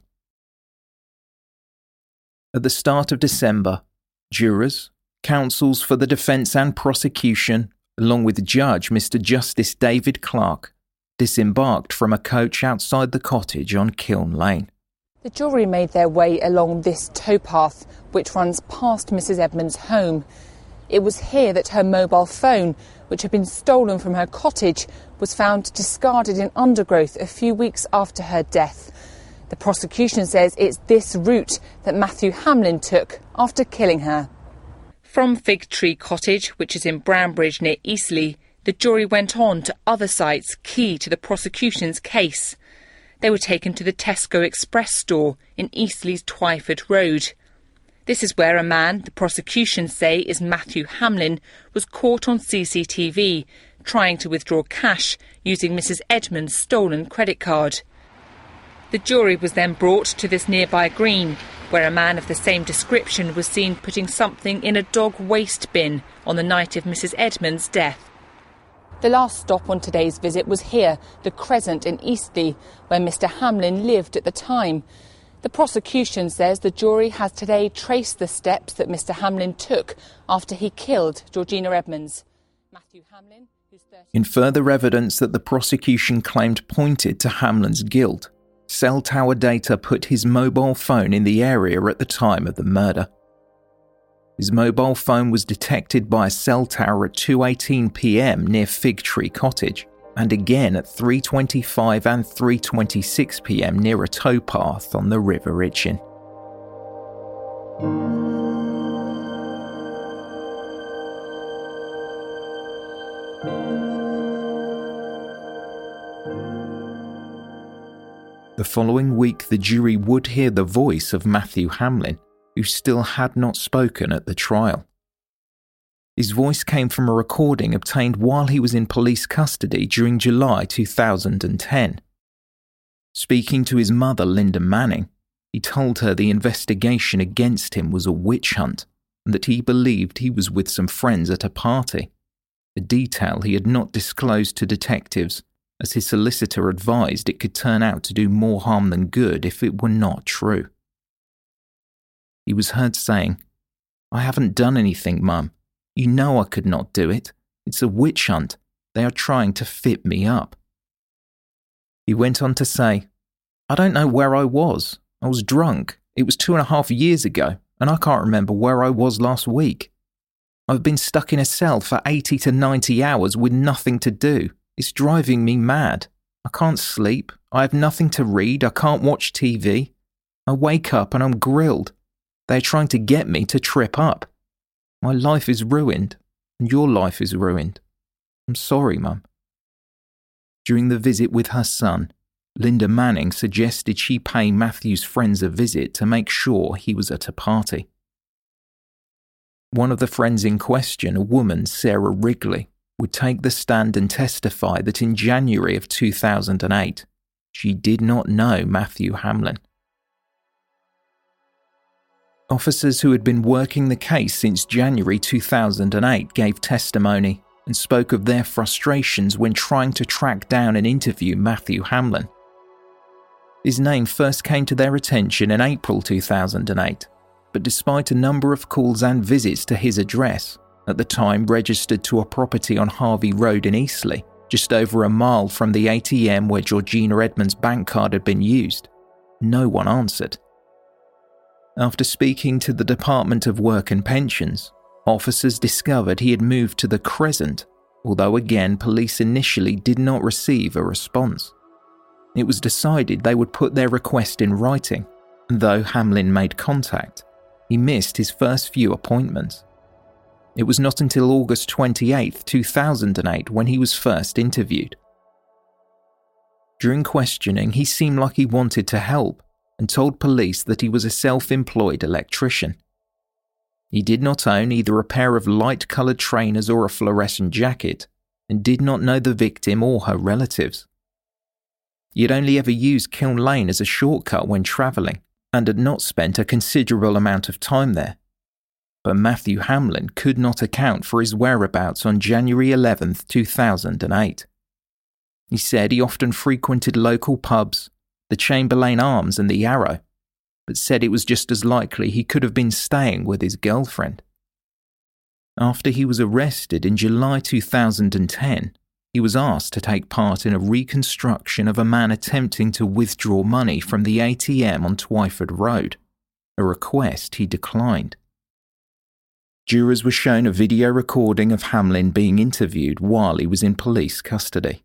At the start of December, jurors, counsels for the defence and prosecution, along with Judge Mister Justice David Clark, disembarked from a coach outside the cottage on Kiln Lane. The jury made their way along this towpath, which runs past Missus Edmonds' home. It was here that her mobile phone, which had been stolen from her cottage, was found discarded in undergrowth a few weeks after her death. The prosecution says it's this route that Matthew Hamlin took after killing her. From Fig Tree Cottage, which is in Brambridge near Eastleigh, the jury went on to other sites key to the prosecution's case. They were taken to the Tesco Express store in Eastleigh's Twyford Road. This is where a man, the prosecution say is Matthew Hamlin, was caught on C C T V, trying to withdraw cash using Missus Edmonds' stolen credit card. The jury was then brought to this nearby green, where a man of the same description was seen putting something in a dog waste bin on the night of Missus Edmonds' death. The last stop on today's visit was here, the Crescent in Eastleigh, where Mr Hamlin lived at the time. The prosecution says the jury has today traced the steps that Mr Hamlin took after he killed Georgina Edmonds. Matthew Hamlin, who's thirty... In further evidence that the prosecution claimed pointed to Hamlin's guilt, cell tower data put his mobile phone in the area at the time of the murder. His mobile phone was detected by a cell tower at two eighteen p m near Fig Tree Cottage, and again at three twenty-five and three twenty-six p m near a towpath on the River Itchen. The following week, the jury would hear the voice of Matthew Hamlin, who still had not spoken at the trial. His voice came from a recording obtained while he was in police custody during July two thousand ten. Speaking to his mother, Linda Manning, he told her the investigation against him was a witch hunt and that he believed he was with some friends at a party, a detail he had not disclosed to detectives, as his solicitor advised it could turn out to do more harm than good if it were not true. He was heard saying, "I haven't done anything, Mum. You know I could not do it. It's a witch hunt. They are trying to fit me up." He went on to say, "I don't know where I was. I was drunk. It was two and a half years ago, and I can't remember where I was last week. I've been stuck in a cell for eighty to ninety hours with nothing to do. It's driving me mad. I can't sleep. I have nothing to read. I can't watch T V. I wake up and I'm grilled. They're trying to get me to trip up. My life is ruined, and your life is ruined. I'm sorry, Mum." During the visit with her son, Linda Manning suggested she pay Matthew's friends a visit to make sure he was at a party. One of the friends in question, a woman, Sarah Wrigley, would take the stand and testify that in January of two thousand eight, she did not know Matthew Hamlin. Officers who had been working the case since January two thousand eight gave testimony and spoke of their frustrations when trying to track down and interview Matthew Hamlin. His name first came to their attention in April two thousand eight, but despite a number of calls and visits to his address, at the time registered to a property on Harvey Road in Eastleigh, just over a mile from the A T M where Georgina Edmonds' bank card had been used, no one answered. After speaking to the Department of Work and Pensions, officers discovered he had moved to the Crescent, although again police initially did not receive a response. It was decided they would put their request in writing, and though Hamlin made contact, he missed his first few appointments. It was not until August twenty-eighth, two thousand eight when he was first interviewed. During questioning, he seemed like he wanted to help, and told police that he was a self-employed electrician. He did not own either a pair of light-coloured trainers or a fluorescent jacket, and did not know the victim or her relatives. He had only ever used Kiln Lane as a shortcut when travelling, and had not spent a considerable amount of time there. But Matthew Hamlin could not account for his whereabouts on January eleventh, two thousand eight. He said he often frequented local pubs, the Chamberlain Arms and the Arrow, but said it was just as likely he could have been staying with his girlfriend. After he was arrested in July two thousand ten, he was asked to take part in a reconstruction of a man attempting to withdraw money from the A T M on Twyford Road, a request he declined. Jurors were shown a video recording of Hamlin being interviewed while he was in police custody.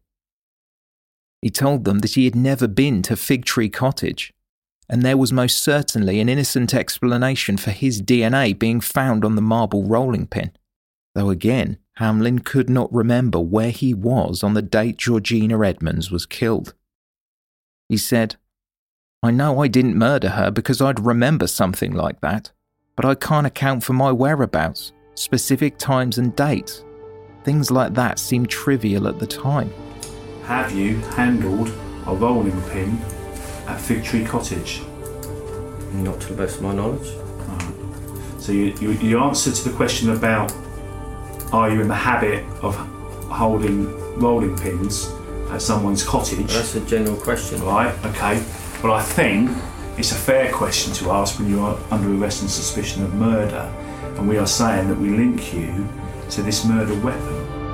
He told them that he had never been to Fig Tree Cottage, and there was most certainly an innocent explanation for his D N A being found on the marble rolling pin, though again, Hamlin could not remember where he was on the date Georgina Edmonds was killed. He said, "I know I didn't murder her because I'd remember something like that, but I can't account for my whereabouts, specific times and dates. Things like that seemed trivial at the time." Have you handled a rolling pin at Fig Tree Cottage? Not to the best of my knowledge. Oh. So you, you, you answered to the question about are you in the habit of holding rolling pins at someone's cottage. That's a general question. Right, okay. Well, I think it's a fair question to ask when you are under arrest on suspicion of murder, and we are saying that we link you to this murder weapon.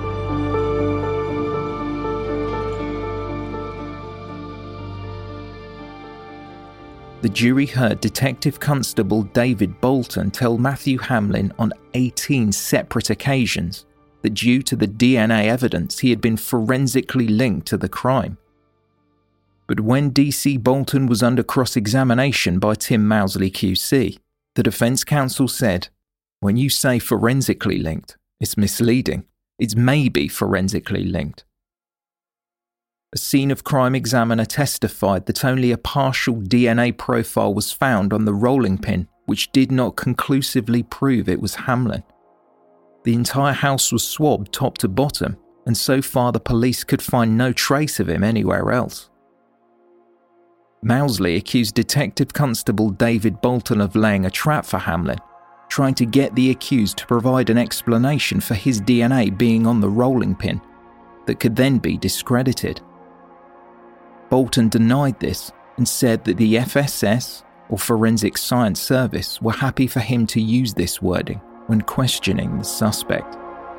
The jury heard Detective Constable David Bolton tell Matthew Hamlin on eighteen separate occasions that due to the D N A evidence he had been forensically linked to the crime. But when D C Bolton was under cross-examination by Tim Mousley Q C, the defence counsel said, "When you say forensically linked, it's misleading. It's maybe forensically linked." A scene of crime examiner testified that only a partial D N A profile was found on the rolling pin, which did not conclusively prove it was Hamlin. The entire house was swabbed top to bottom, and so far the police could find no trace of him anywhere else. Mousley accused Detective Constable David Bolton of laying a trap for Hamlin, trying to get the accused to provide an explanation for his D N A being on the rolling pin that could then be discredited. Bolton denied this and said that the F S S, or Forensic Science Service, were happy for him to use this wording when questioning the suspect.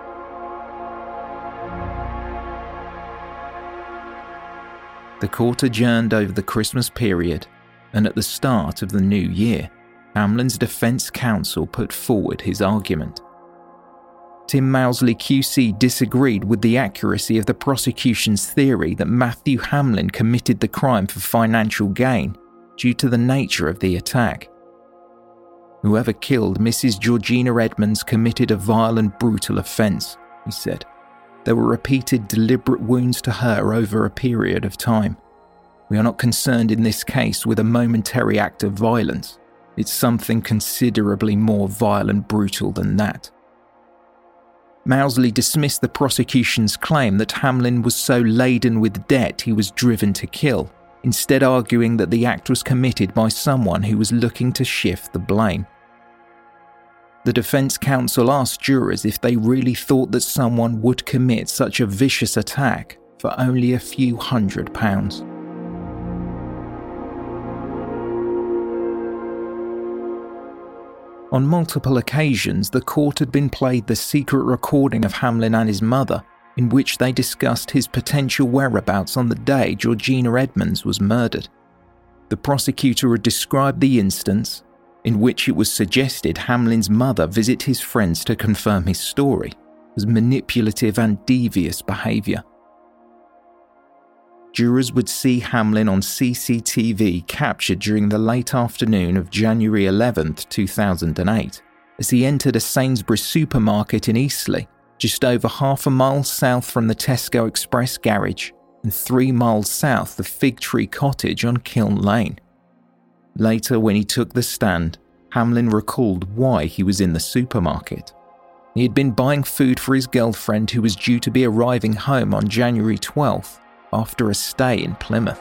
The court adjourned over the Christmas period, and at the start of the new year, Hamlin's defence counsel put forward his argument. Tim Mousley Q C disagreed with the accuracy of the prosecution's theory that Matthew Hamlin committed the crime for financial gain due to the nature of the attack. "Whoever killed Missus Georgina Edmonds committed a vile and brutal offence," he said. "There were repeated deliberate wounds to her over a period of time. We are not concerned in this case with a momentary act of violence. It's something considerably more vile and brutal than that." Mousley dismissed the prosecution's claim that Hamlin was so laden with debt he was driven to kill, instead arguing that the act was committed by someone who was looking to shift the blame. The defence counsel asked jurors if they really thought that someone would commit such a vicious attack for only a few hundred pounds. On multiple occasions, the court had been played the secret recording of Hamlin and his mother, in which they discussed his potential whereabouts on the day Georgina Edmonds was murdered. The prosecutor had described the instance, in which it was suggested Hamlin's mother visit his friends to confirm his story, as manipulative and devious behaviour. Jurors would see Hamlin on C C T V captured during the late afternoon of January eleventh, two thousand eight, as he entered a Sainsbury's supermarket in Eastleigh, just over half a mile south from the Tesco Express garage and three miles south of Fig Tree Cottage on Kiln Lane. Later, when he took the stand, Hamlin recalled why he was in the supermarket. He had been buying food for his girlfriend who was due to be arriving home on January twelfth after a stay in Plymouth.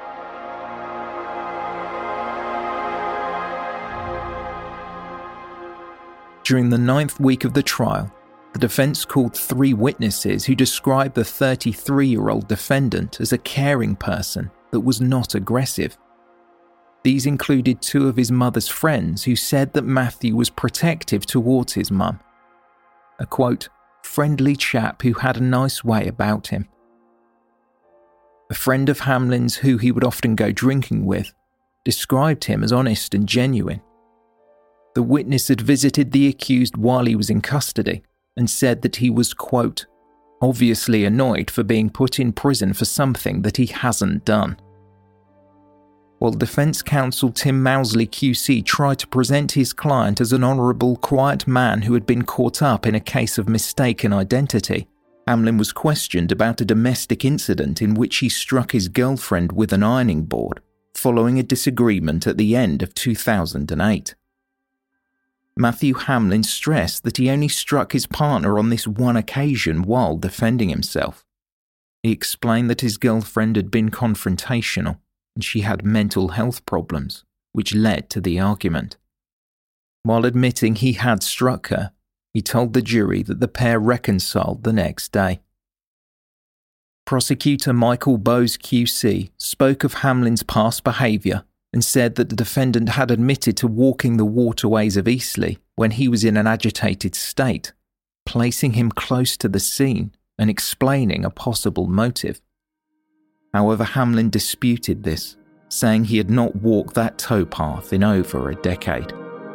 During the ninth week of the trial, the defence called three witnesses who described the thirty-three-year-old defendant as a caring person that was not aggressive. These included two of his mother's friends who said that Matthew was protective towards his mum. A quote, friendly chap who had a nice way about him. A friend of Hamlin's who he would often go drinking with described him as honest and genuine. The witness had visited the accused while he was in custody and said that he was, quote, obviously annoyed for being put in prison for something that he hasn't done. While defence counsel Tim Mousley Q C tried to present his client as an honourable, quiet man who had been caught up in a case of mistaken identity, Hamlin was questioned about a domestic incident in which he struck his girlfriend with an ironing board following a disagreement at the end of two thousand eight. Matthew Hamlin stressed that he only struck his partner on this one occasion while defending himself. He explained that his girlfriend had been confrontational and she had mental health problems, which led to the argument. While admitting he had struck her, he told the jury that the pair reconciled the next day. Prosecutor Michael Bowes Q C spoke of Hamlin's past behaviour and said that the defendant had admitted to walking the waterways of Eastleigh when he was in an agitated state, placing him close to the scene and explaining a possible motive. However, Hamlin disputed this, saying he had not walked that towpath in over a decade.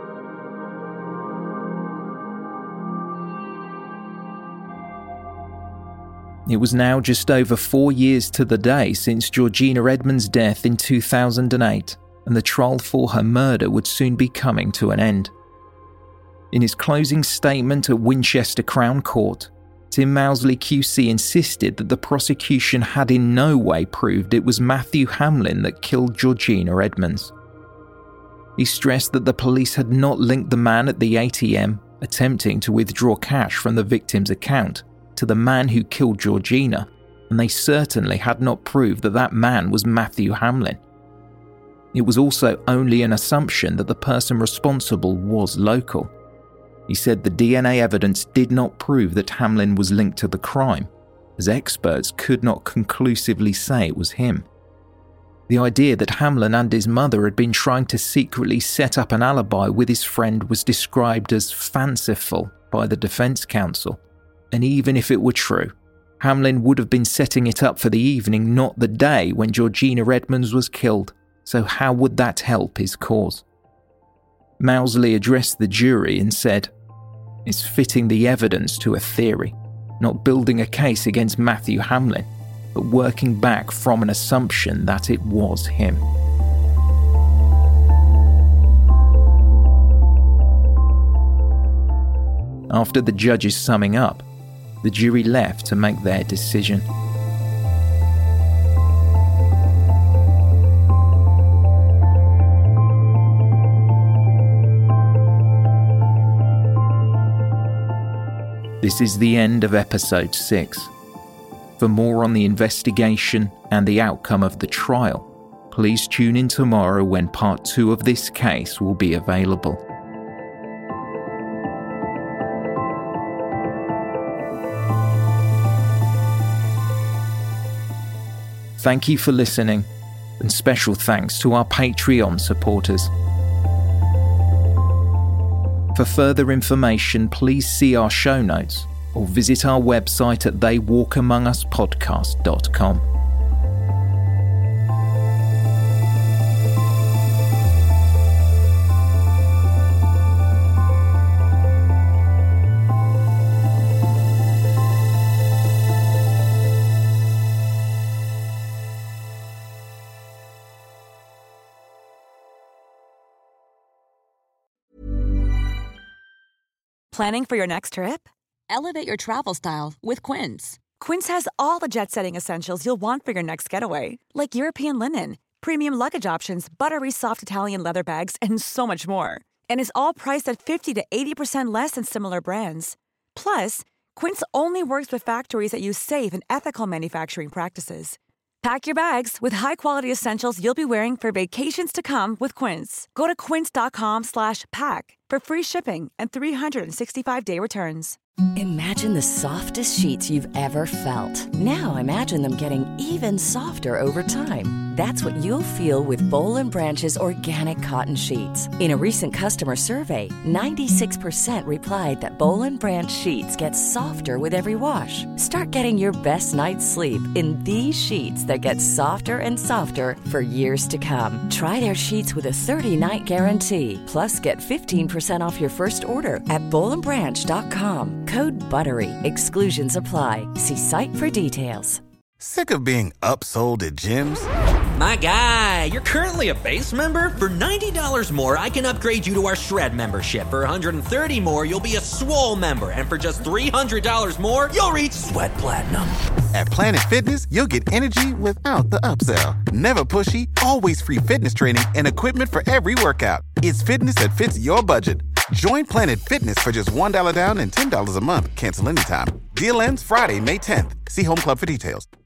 It was now just over four years to the day since Georgina Edmonds' death in two thousand eight, and the trial for her murder would soon be coming to an end. In his closing statement at Winchester Crown Court, Tim Mousley Q C insisted that the prosecution had in no way proved it was Matthew Hamlin that killed Georgina Edmonds. He stressed that the police had not linked the man at the A T M attempting to withdraw cash from the victim's account to the man who killed Georgina, and they certainly had not proved that that man was Matthew Hamlin. It was also only an assumption that the person responsible was local. He said the D N A evidence did not prove that Hamlin was linked to the crime, as experts could not conclusively say it was him. The idea that Hamlin and his mother had been trying to secretly set up an alibi with his friend was described as fanciful by the defence counsel. And even if it were true, Hamlin would have been setting it up for the evening, not the day when Georgina Edmonds was killed, so how would that help his cause? Mousley addressed the jury and said, "It's fitting the evidence to a theory, not building a case against Matthew Hamlin, but working back from an assumption that it was him." After the judge's summing up, the jury left to make their decision. This is the end of episode six. For more on the investigation and the outcome of the trial, please tune in tomorrow when part two of this case will be available. Thank you for listening, and special thanks to our Patreon supporters. For further information, please see our show notes or visit our website at they walk among us podcast dot com. Planning for your next trip? Elevate your travel style with Quince. Quince has all the jet-setting essentials you'll want for your next getaway, like European linen, premium luggage options, buttery soft Italian leather bags, and so much more. And is all priced at fifty to eighty percent less than similar brands. Plus, Quince only works with factories that use safe and ethical manufacturing practices. Pack your bags with high-quality essentials you'll be wearing for vacations to come with Quince. Go to quince.com slash pack for free shipping and three sixty-five day returns. Imagine the softest sheets you've ever felt. Now imagine them getting even softer over time. That's what you'll feel with Boll and Branch's organic cotton sheets. In a recent customer survey, ninety-six percent replied that Boll and Branch sheets get softer with every wash. Start getting your best night's sleep in these sheets that get softer and softer for years to come. Try their sheets with a thirty-night guarantee. Plus, get fifteen percent off your first order at boll and branch dot com. Code BUTTERY. Exclusions apply. See site for details. Sick of being upsold at gyms? My guy, you're currently a base member. For ninety dollars more, I can upgrade you to our Shred membership. For one hundred thirty dollars more, you'll be a Swole member. And for just three hundred dollars more, you'll reach Sweat Platinum. At Planet Fitness, you'll get energy without the upsell. Never pushy, always free fitness training and equipment for every workout. It's fitness that fits your budget. Join Planet Fitness for just one dollar down and ten dollars a month. Cancel anytime. Deal ends Friday, May tenth. See Home Club for details.